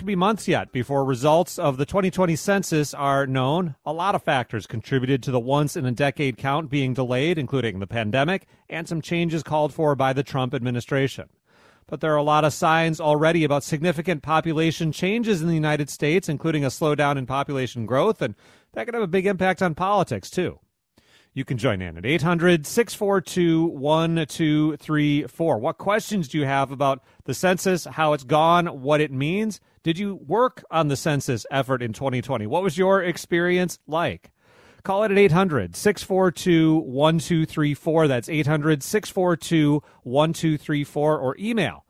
could be months yet before results of the 2020 census are known. A lot of factors contributed to the once-in-a-decade count being delayed, including the pandemic and some changes called for by the Trump administration. But there are a lot of signs already about significant population changes in the United States, including a slowdown in population growth, and that could have a big impact on politics, too. You can join in at 800-642-1234. What questions do you have about the census, how it's gone, what it means? Did you work on the census effort in 2020? What was your experience like? Call it at 800-642-1234. That's 800-642-1234, or email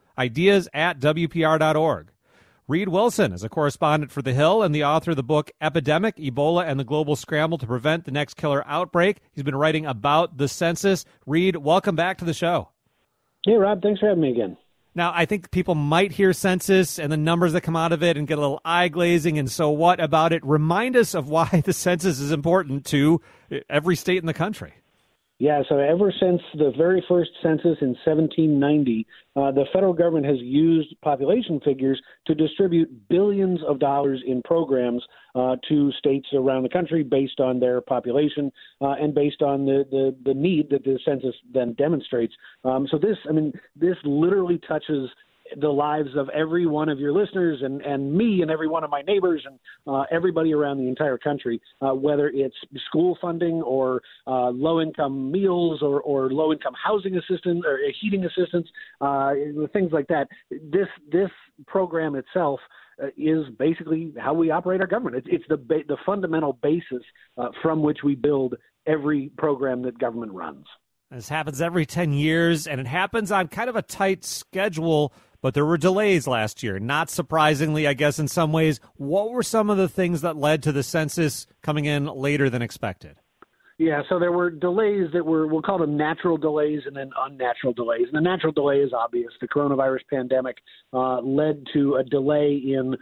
ideas@wpr.org. Reed Wilson is a correspondent for The Hill and the author of the book Epidemic, Ebola, and the Global Scramble to Prevent the Next Killer Outbreak. He's been writing about the census. Reed, welcome back to the show. Hey, Rob. Thanks for having me again. Now, I think people might hear census and the numbers that come out of it and get a little eye-glazing, and so what about it? Remind us of why the census is important to every state in the country. Yeah, so ever since the very first census in 1790, the federal government has used population figures to distribute billions of dollars in programs to states around the country based on their population and based on the need that the census then demonstrates. So this literally touches the lives of every one of your listeners and me and every one of my neighbors and everybody around the entire country, whether it's school funding or low-income meals or low-income housing assistance or heating assistance, things like that. This program itself is basically how we operate our government. It's the fundamental basis from which we build every program that government runs. This happens every 10 years, and it happens on kind of a tight schedule, but there were delays last year. Not surprisingly, I guess, in some ways. What were some of the things that led to the census coming in later than expected? Yeah, so there were delays that we'll call them natural delays and then unnatural delays. And the natural delay is obvious. The coronavirus pandemic led to a delay in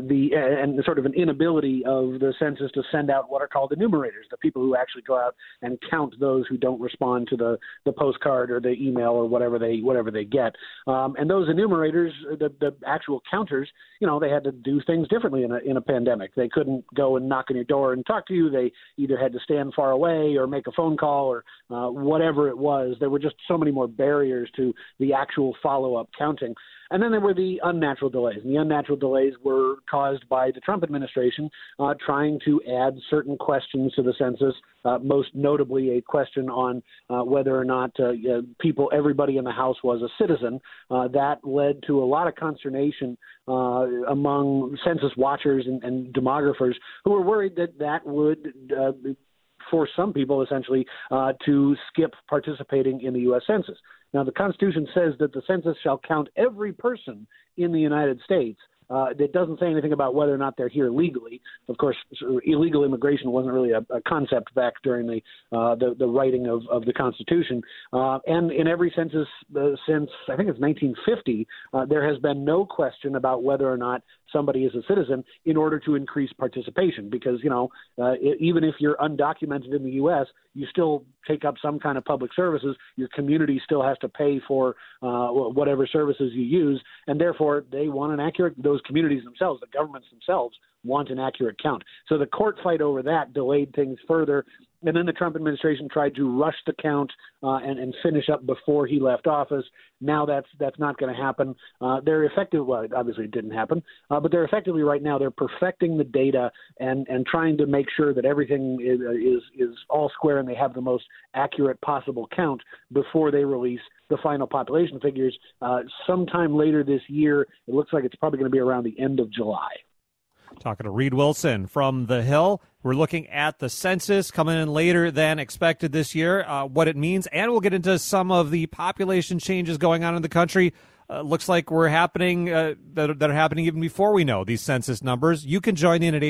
and sort of an inability of the census to send out what are called enumerators, the people who actually go out and count those who don't respond to the postcard or the email or whatever they get. And those enumerators, the actual counters, they had to do things differently in a pandemic. They couldn't go and knock on your door and talk to you. They either had to stand far away or make a phone call or whatever it was. There were just so many more barriers to the actual follow-up counting. And then there were the unnatural delays. And the unnatural delays were caused by the Trump administration trying to add certain questions to the census, most notably a question on whether or not everybody in the House was a citizen. That led to a lot of consternation among census watchers and demographers who were worried that would force some people essentially to skip participating in the U.S. Census. Now, the Constitution says that the census shall count every person in the United States. It doesn't say anything about whether or not they're here legally. Of course, illegal immigration wasn't really a concept back during the writing of the Constitution. And in every census since, I think it's 1950, there has been no question about whether or not somebody is a citizen in order to increase participation. Because, even if you're undocumented in the U.S., you still take up some kind of public services. Your community still has to pay for whatever services you use. And therefore, they want an accurate, those communities themselves, the governments themselves, want an accurate count. So the court fight over that delayed things further. And then the Trump administration tried to rush the count and finish up before he left office. Now that's not going to happen. They're effective. Well, obviously it didn't happen, but they're effectively right now. They're perfecting the data and trying to make sure that everything is all square and they have the most accurate possible count before they release the final population figures sometime later this year. It looks like it's probably going to be around the end of July. Talking to Reed Wilson from The Hill. We're looking at the census coming in later than expected this year, what it means, and we'll get into some of the population changes going on in the country. Looks like we're happening that are happening even before we know these census numbers. You can join in at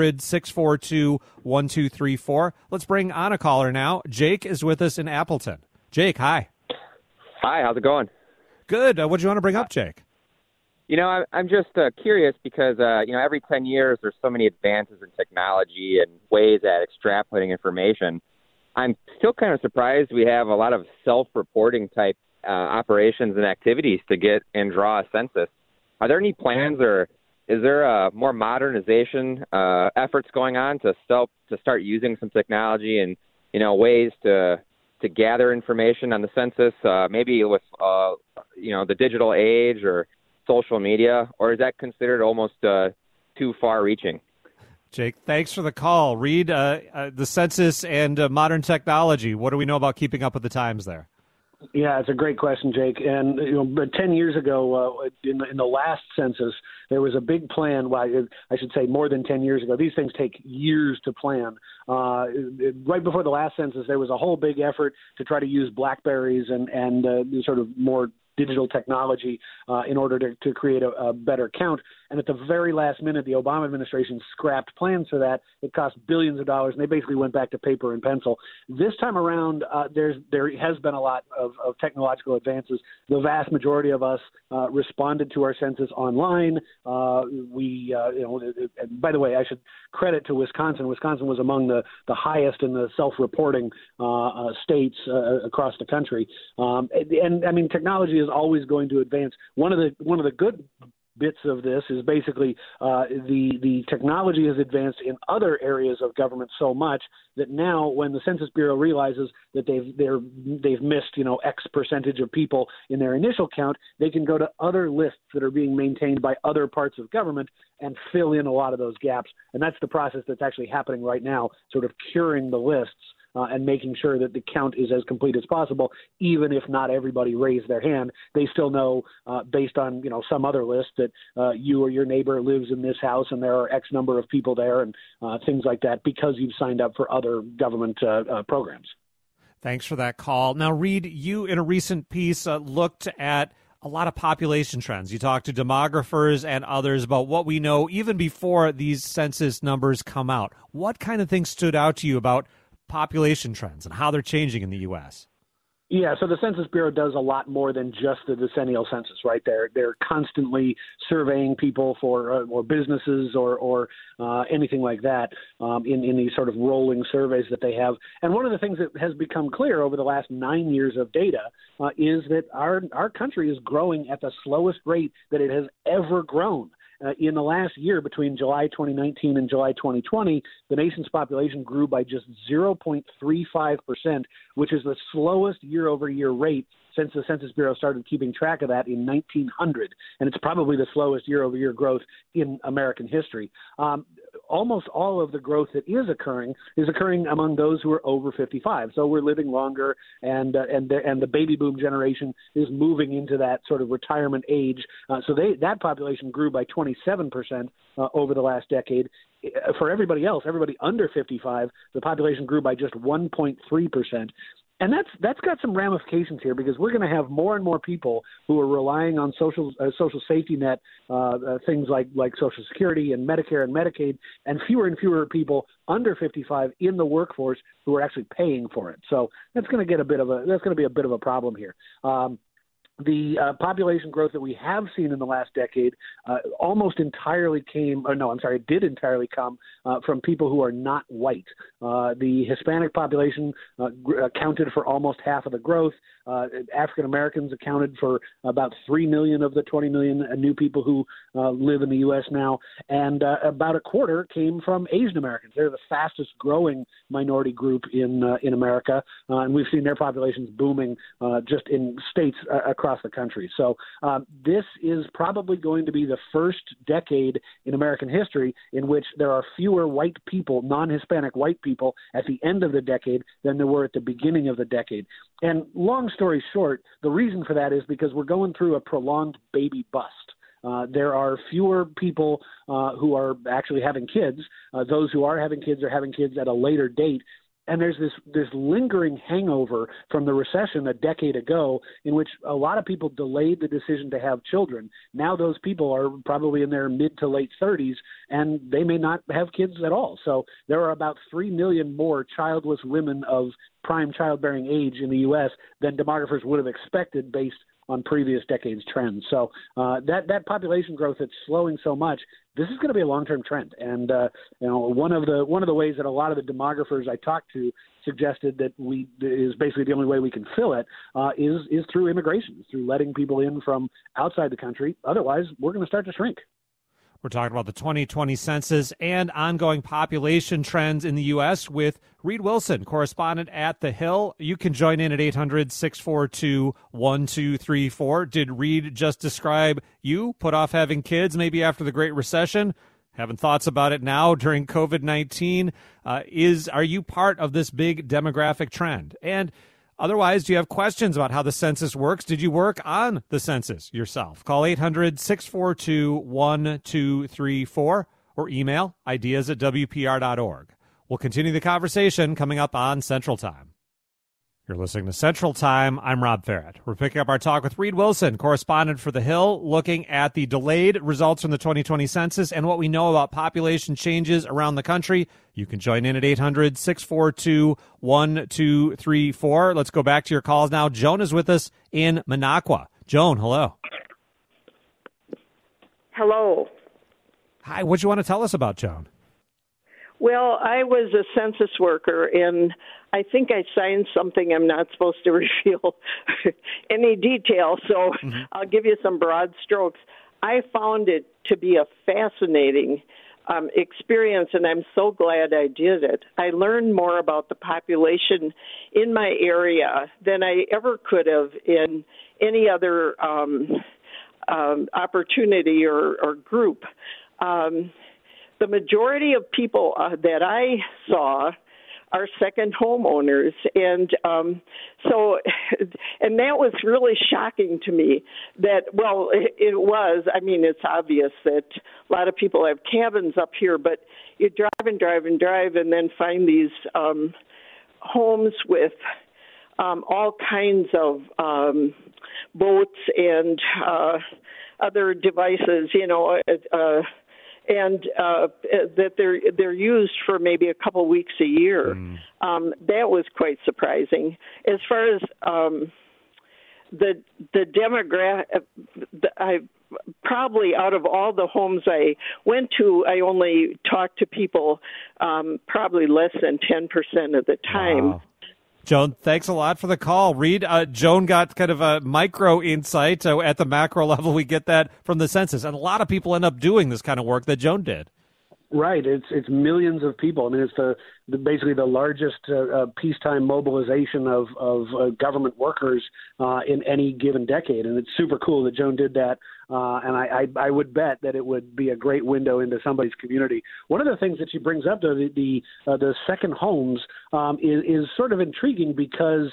800-642-1234. Let's bring on a caller now. Jake is with us in Appleton. Jake, hi. Hi, how's it going? Good. What do you want to bring up, Jake? I'm just curious because, every 10 years there's so many advances in technology and ways at extrapolating information. I'm still kind of surprised we have a lot of self-reporting type operations and activities to get and draw a census. Are there any plans or is there more modernization efforts going on to start using some technology and ways to gather information on the census, maybe with the digital age or social media, or is that considered almost too far-reaching? Jake, thanks for the call. Reed, the census and modern technology, what do we know about keeping up with the times there? Yeah, it's a great question, Jake. And but 10 years ago, in the last census, there was a big plan. Well, I should say more than 10 years ago. These things take years to plan. Right before the last census, there was a whole big effort to try to use BlackBerries and sort of more digital technology in order to create a better count. And at the very last minute, the Obama administration scrapped plans for that. It cost billions of dollars, and they basically went back to paper and pencil. This time around, there has been a lot of technological advances. The vast majority of us responded to our census online. By the way, I should credit to Wisconsin. Wisconsin was among the highest in the self-reporting states across the country. And I mean, technology is always going to advance. One of the good bits of this is basically the technology has advanced in other areas of government so much that now when the Census Bureau realizes that they've missed X percentage of people in their initial count, they can go to other lists that are being maintained by other parts of government and fill in a lot of those gaps. And that's the process that's actually happening right now, sort of curing the lists. And making sure that the count is as complete as possible, even if not everybody raised their hand. They still know, based on some other list, that you or your neighbor lives in this house and there are X number of people there and things like that because you've signed up for other government programs. Thanks for that call. Now, Reed, you in a recent piece looked at a lot of population trends. You talked to demographers and others about what we know even before these census numbers come out. What kind of things stood out to you about population trends and how they're changing in the U.S.? Yeah, so the Census Bureau does a lot more than just the decennial census, right? They're constantly surveying people for or businesses or anything like that in these sort of rolling surveys that they have. And one of the things that has become clear over the last 9 years of data is that our country is growing at the slowest rate that it has ever grown. In the last year, between July 2019 and July 2020, the nation's population grew by just 0.35%, which is the slowest year-over-year rate since the Census Bureau started keeping track of that in 1900. And it's probably the slowest year-over-year growth in American history. Almost all of the growth that is occurring among those who are over 55. So we're living longer, and the baby boom generation is moving into that sort of retirement age. So that population grew by 27% over the last decade. For everybody else, everybody under 55, the population grew by just 1.3%. And that's got some ramifications here because we're going to have more and more people who are relying on social safety net, things like Social Security and Medicare and Medicaid, and fewer people under 55 in the workforce who are actually paying for it. So that's going to be a bit of a problem here. The population growth that we have seen in the last decade almost entirely did entirely come from people who are not white. The Hispanic population accounted for almost half of the growth. African Americans accounted for about 3 million of the 20 million new people who live in the U.S. now, and about a quarter came from Asian Americans. They're the fastest growing minority group in America, and we've seen their populations booming just in states across the country. So this is probably going to be the first decade in American history in which there are fewer white people, non-Hispanic white people, at the end of the decade than there were at the beginning of the decade. And long story short, the reason for that is because we're going through a prolonged baby bust. There are fewer people who are actually having kids. Those who are having kids at a later date. And there's this lingering hangover from the recession a decade ago in which a lot of people delayed the decision to have children. Now those people are probably in their mid to late 30s, and they may not have kids at all. So there are about 3 million more childless women of prime childbearing age in the U.S. than demographers would have expected based on previous decades' trends. So that population growth that's slowing so much, this is going to be a long-term trend. And one of the ways that a lot of the demographers I talked to suggested that is basically the only way we can fill it is through immigration, through letting people in from outside the country. Otherwise, we're going to start to shrink. We're talking about the 2020 census and ongoing population trends in the U.S. with Reed Wilson, correspondent at The Hill. You can join in at 800-642-1234. Did Reed just describe you put off having kids maybe after the Great Recession? Having thoughts about it now during COVID-19? Are you part of this big demographic trend? And otherwise, do you have questions about how the census works? Did you work on the census yourself? Call 800-642-1234 or email ideas@wpr.org. We'll continue the conversation coming up on Central Time. You're listening to Central Time. I'm Rob Farrett. We're picking up our talk with Reed Wilson, correspondent for The Hill, looking at the delayed results from the 2020 census and what we know about population changes around the country. You can join in at 800-642-1234. Let's go back to your calls now. Joan is with us in Minocqua. Joan, hello. Hello. Hi, what do you want to tell us about, Joan? Well, I was a census worker, and I think I signed something I'm not supposed to reveal any detail, so I'll give you some broad strokes. I found it to be a fascinating experience, and I'm so glad I did it. I learned more about the population in my area than I ever could have in any other opportunity or group. The majority of people that I saw are second homeowners, and that was really shocking to me. It was. I mean, it's obvious that a lot of people have cabins up here, but you drive and drive and drive, and then find these homes with all kinds of boats and other devices, and that they're used for maybe a couple weeks a year. That was quite surprising. As far as the demographic, I probably out of all the homes I went to, I only talked to people probably less than 10% of the time. Wow. Joan, thanks a lot for the call. Reed, Joan got kind of a micro insight. At the macro level, we get that from the census. And a lot of people end up doing this kind of work that Joan did. Right. It's millions of people. I mean, it's basically the largest peacetime mobilization of government workers in any given decade. And it's super cool that Joan did that. And I would bet that it would be a great window into somebody's community. One of the things that she brings up, though, the second homes, is sort of intriguing because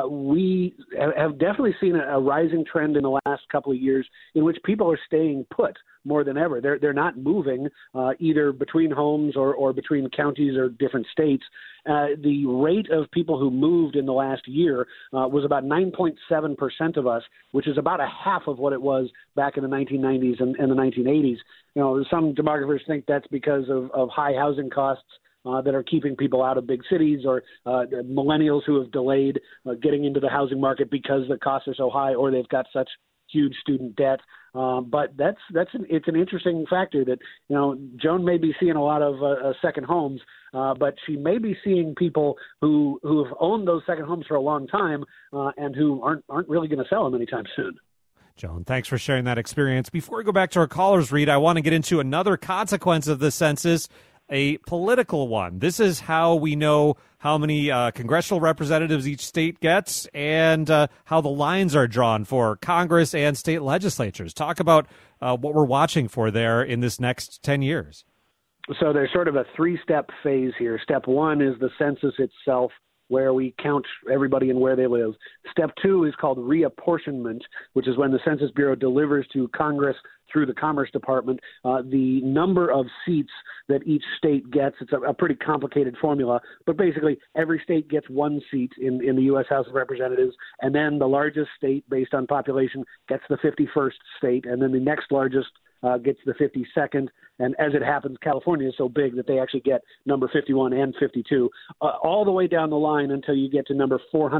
we have definitely seen a rising trend in the last couple of years in which people are staying put more than ever. They're not moving either between homes or between counties or different states. The rate of people who moved in the last year was about 9.7% of us, which is about a half of what it was back in the 1990s and the 1980s. Some demographers think that's because of high housing costs that are keeping people out of big cities, or millennials who have delayed getting into the housing market because the costs are so high, or they've got such huge student debt. But it's an interesting factor that, Joan may be seeing a lot of second homes, but she may be seeing people who have owned those second homes for a long time and who aren't really going to sell them anytime soon. Joan, thanks for sharing that experience. Before we go back to our callers, Reed, I want to get into another consequence of the census, a political one. This is how we know how many congressional representatives each state gets and how the lines are drawn for Congress and state legislatures. Talk about what we're watching for there in this next 10 years. So there's sort of a three-step phase here. Step one is the census itself, where we count everybody and where they live. Step two is called reapportionment, which is when the Census Bureau delivers to Congress through the Commerce Department the number of seats that each state gets. It's a pretty complicated formula, but basically every state gets one seat in the U.S. House of Representatives, and then the largest state based on population gets the 51st state, and then the next largest gets the 52nd, and as it happens, California is so big that they actually get number 51 and 52, all the way down the line until you get to number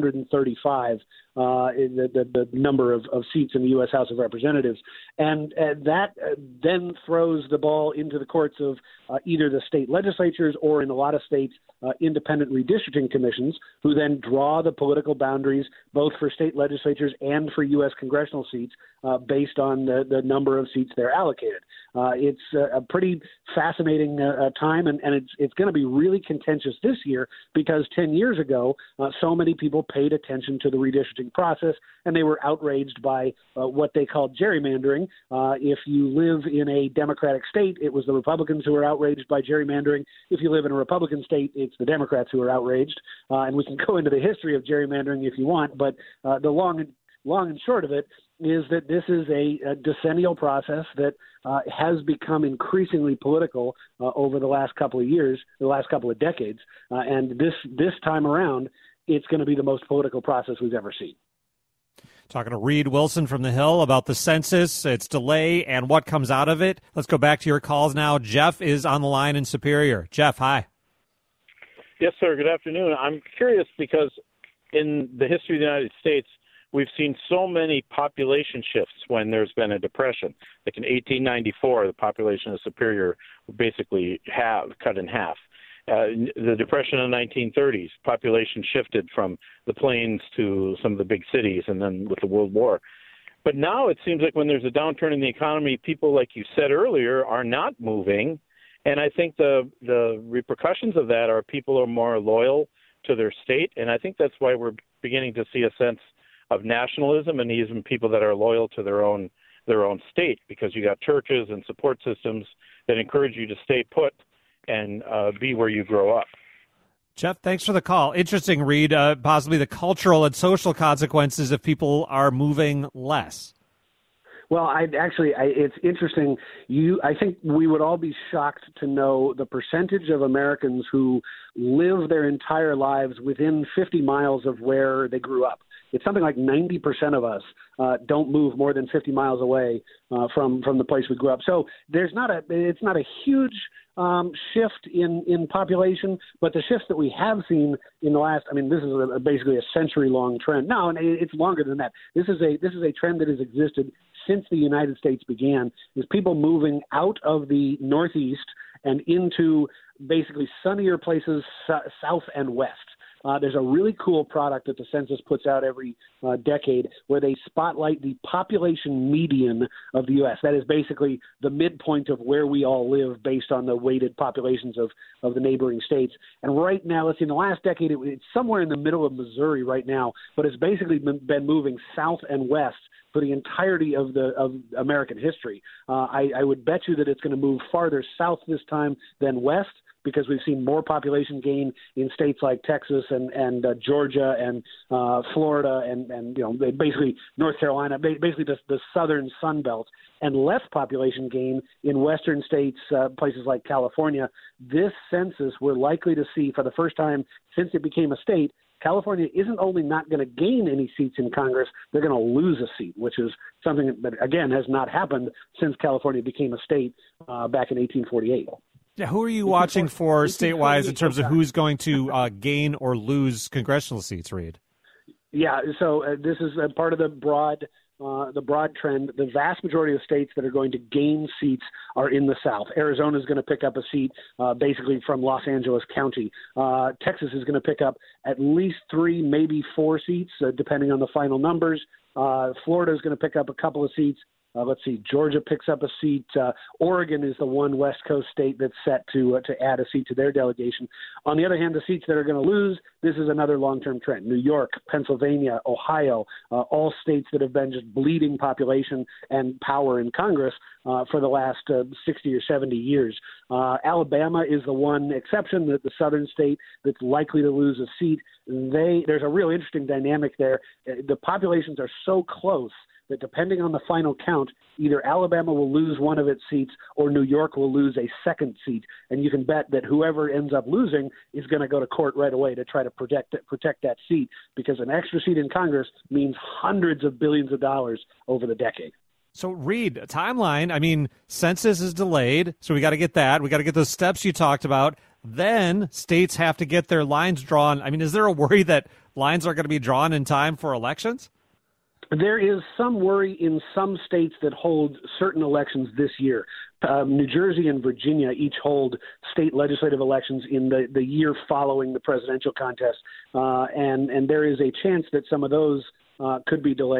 435, the number of seats in the U.S. House of Representatives. And that then throws the ball into the courts of either the state legislatures or, in a lot of states, independent redistricting commissions, who then draw the political boundaries both for state legislatures and for U.S. congressional seats based on the number of seats they're allocated. It's a pretty fascinating time, and it's going to be really contentious this year because 10 years ago, so many people paid attention to the redistricting process, and they were outraged by what they called gerrymandering. If you live in a Democratic state, it was the Republicans who were outraged by gerrymandering. If you live in a Republican state, it's the Democrats who are outraged. And we can go into the history of gerrymandering if you want, but the long and short of it is that this is a decennial process that has become increasingly political over the last couple of years, the last couple of decades. And this time around, it's going to be the most political process we've ever seen. Talking to Reed Wilson from The Hill about the census, its delay, and what comes out of it. Let's go back to your calls now. Jeff is on the line in Superior. Jeff, hi. Yes, sir. Good afternoon. I'm curious because in the history of the United States, we've seen so many population shifts when there's been a depression. Like in 1894, the population of Superior basically cut in half. The depression in the 1930s, population shifted from the plains to some of the big cities, and then with the World War. But now it seems like when there's a downturn in the economy, people, like you said earlier, are not moving. And I think the repercussions of that are people are more loyal to their state. And I think that's why we're beginning to see a sense of nationalism and even people that are loyal to their own state, because you got churches and support systems that encourage you to stay put and be where you grow up. Jeff, thanks for the call. Interesting, Reed, possibly the cultural and social consequences if people are moving less. Well, it's interesting. I think we would all be shocked to know the percentage of Americans who live their entire lives within 50 miles of where they grew up. It's something like 90% of us don't move more than 50 miles away from the place we grew up. So it's not a huge shift in population, but the shifts that we have seen in the last, this is basically a century-long trend. No, and it's longer than that. This is a trend that has existed since the United States began, is people moving out of the Northeast and into basically sunnier places south and west. There's a really cool product that the census puts out every decade where they spotlight the population median of the U.S. That is basically the midpoint of where we all live based on the weighted populations of the neighboring states. And right now, let's see, in the last decade, it's somewhere in the middle of Missouri right now, but it's basically been moving south and west for the entirety of American history. I would bet you that it's going to move farther south this time than west, because we've seen more population gain in states like Texas and Georgia and Florida and basically North Carolina, basically the southern Sun Belt, and less population gain in western states, places like California. This census, we're likely to see for the first time since it became a state, California isn't only not going to gain any seats in Congress, they're going to lose a seat, which is something that, again, has not happened since California became a state back in 1848. Yeah, who are you watching for statewide in terms of who's going to gain or lose congressional seats, Reed? Yeah, so this is part of the broad trend. The vast majority of states that are going to gain seats are in the South. Arizona is going to pick up a seat basically from Los Angeles County. Texas is going to pick up at least 3, maybe 4 seats, depending on the final numbers. Florida is going to pick up a couple of seats. Let's see, Georgia picks up a seat. Oregon is the one West Coast state that's set to add a seat to their delegation. On the other hand, the seats that are going to lose, this is another long-term trend. New York, Pennsylvania, Ohio, all states that have been just bleeding population and power in Congress for the last 60 or 70 years. Alabama is the one exception, the southern state that's likely to lose a seat. There's a real interesting dynamic there. The populations are so close that depending on the final count, either Alabama will lose one of its seats or New York will lose a second seat. And you can bet that whoever ends up losing is going to go to court right away to try to protect that seat, because an extra seat in Congress means hundreds of billions of dollars over the decade. So, Reed, timeline, census is delayed, so we got to get that. We got to get those steps you talked about. Then states have to get their lines drawn. Is there a worry that lines are going to be drawn in time for elections? There is some worry in some states that hold certain elections this year. New Jersey and Virginia each hold state legislative elections in the year following the presidential contest, and there is a chance that some of those could be delayed.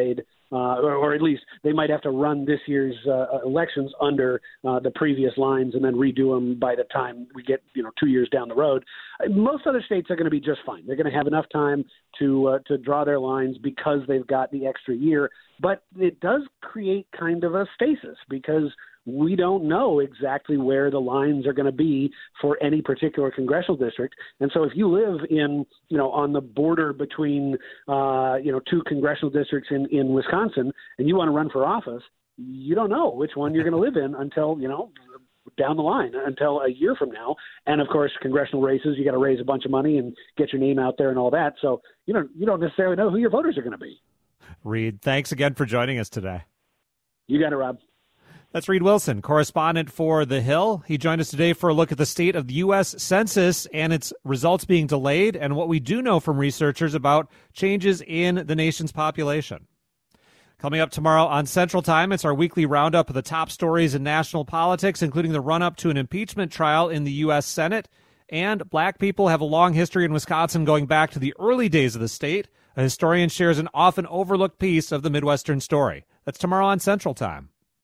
or at least they might have to run this year's elections under the previous lines and then redo them by the time we get 2 years down the road. Most other states are going to be just fine. They're going to have enough time to draw their lines because they've got the extra year. But it does create kind of a stasis because we don't know exactly where the lines are going to be for any particular congressional district. And so if you live in, on the border between, two congressional districts in Wisconsin and you want to run for office, you don't know which one you're going to live in until, down the line, until a year from now. And of course, congressional races, you got to raise a bunch of money and get your name out there and all that. So, you don't necessarily know who your voters are going to be. Reed, thanks again for joining us today. You got it, Rob. That's Reed Wilson, correspondent for The Hill. He joined us today for a look at the state of the U.S. Census and its results being delayed and what we do know from researchers about changes in the nation's population. Coming up tomorrow on Central Time, it's our weekly roundup of the top stories in national politics, including the run-up to an impeachment trial in the U.S. Senate. And black people have a long history in Wisconsin going back to the early days of the state. A historian shares an often overlooked piece of the Midwestern story. That's tomorrow on Central Time.